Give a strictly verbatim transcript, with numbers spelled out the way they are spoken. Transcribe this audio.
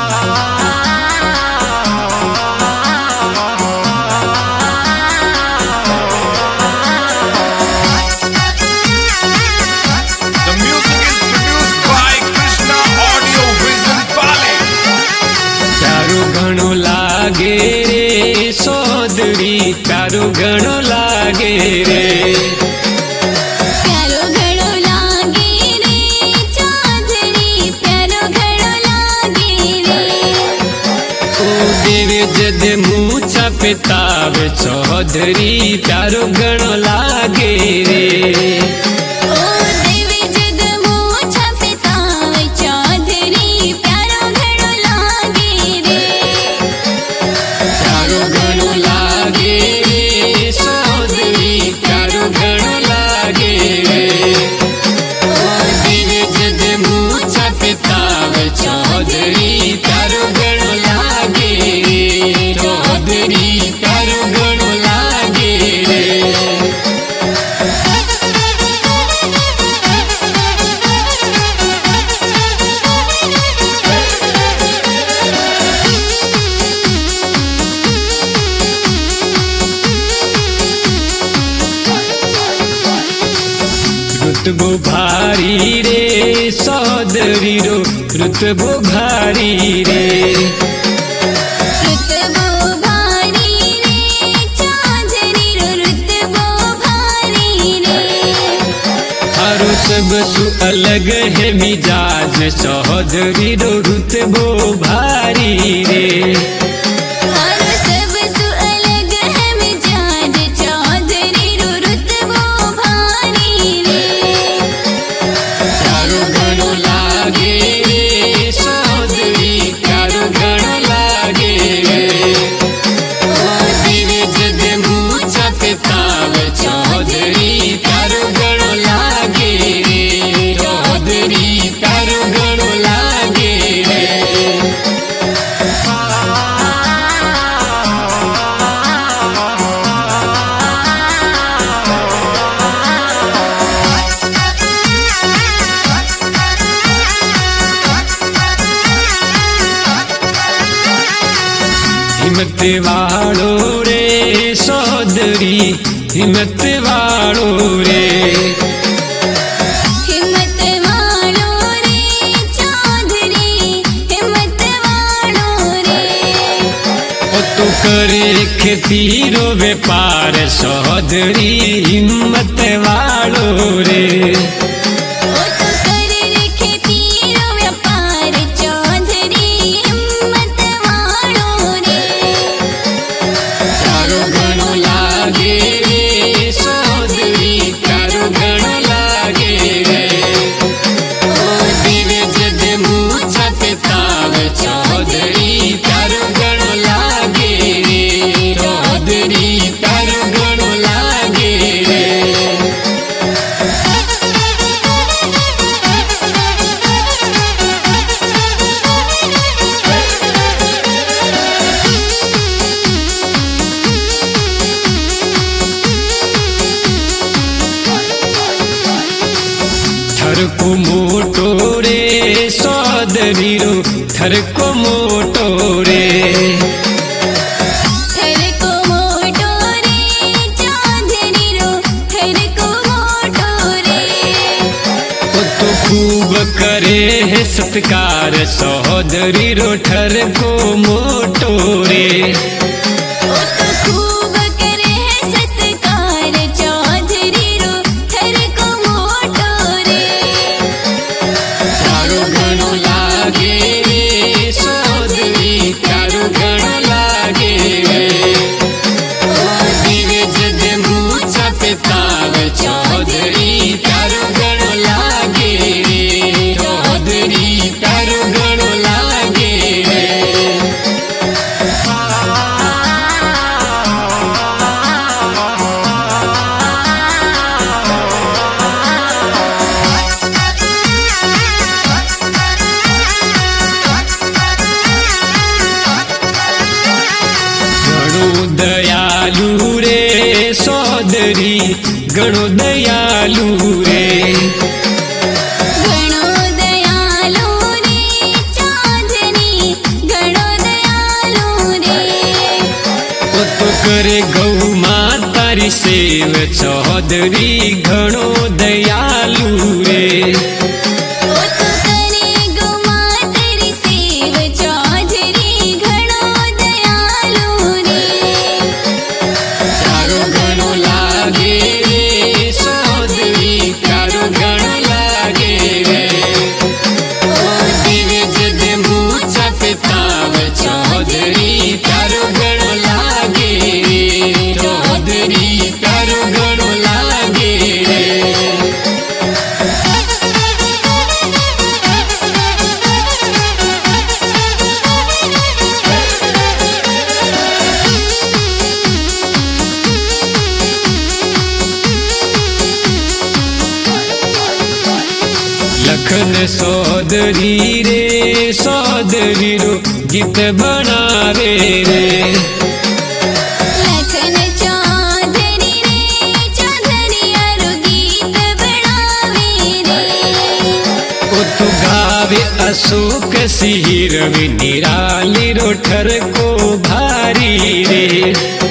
प्यारो घणो लागे रे प्यारो घणो लागे रे चौधरी प्यारो घणो लागे रे ओ देवे जद मूछा पिताव चौधरी प्यारो घणो लागे रे ओ देवे जद मूछा पिताव चौधरी प्यारो घणो लागे रे प्यारो घणो लागे रुतबो भारी रे सौदरी रो रुतबो भारी रे रुतबो भारी रे चौधरी रो रुतबो भारी रे हरो सब सु अलग है मिजाज चौधरी रो रुतबो भारी रे हरो सब सु अलग है मिजाज चौधरी रो रुतबो भारी रे प्यारो घणो लागे रे सौदरी प्यारो घणो लागे रे ओ देवे जद मूछा पिताव चौधरी प्यारो घणो लागे रे चौधरी प्यारो घणो लागे रे हिम्मत वालो रे सौदरी हिम्मत वालो रे हिम्मत वालो रे चौधरी हिम्मत वालो रे ओ तो करे खेती रो व्यापार सौदरी हिम्मत वालो रे ओ तो करे रे खेती रो व्यापार चौधरी हिम्मत वालो रे प्यारो घणो लागे रे सौदरी प्यारो घणो लागे रे ओ देवे जद मूछा पिताव चौधरी प्यारो घणो लागे रे चौधरी प्यारो घणो लागे रे थर को मोटो रे सौदरी रो थर को मोटो रे थर को मोटो रे चौधरी रो थर को मोटो रे ओ तो खूब करे है सत्कार सौदरी रो ठर को मोटो रे ओ तो खूब करे है सत्कार चौधरी रो थर को मोटो रे प्यारो घणो लागे रे सौदरी प्यारो घणो लागे रे ओ देवे जद मूछा पिताव चौधरी प्यारो घणो लागे रे चौधरी प्यारो घणो लागे रे घणो दयालु रे सौदरी घणो दयालु रे घणो दयालो रे चौधरी चौधरी घणो दयालु रे। ओ तो करे गो मातरी सेव चौधरी घणो दयालु रे। प्यारो घणो लागे रे चौधरी प्यारो घणो लागे रे। ओ दिवे जद मूचा पिताव चौधरी प्यारो घणो लागे रे। चौधरी प्यारो घणो लागे रे। लखन चौधरी रे चौधरी रो गीत बनावे रे। लखन चौधरी रे चौधरी यारो गीत बनावे रे। ओ तू गावे अशोक सिंह रवि निराली रो ठर को भारी रे।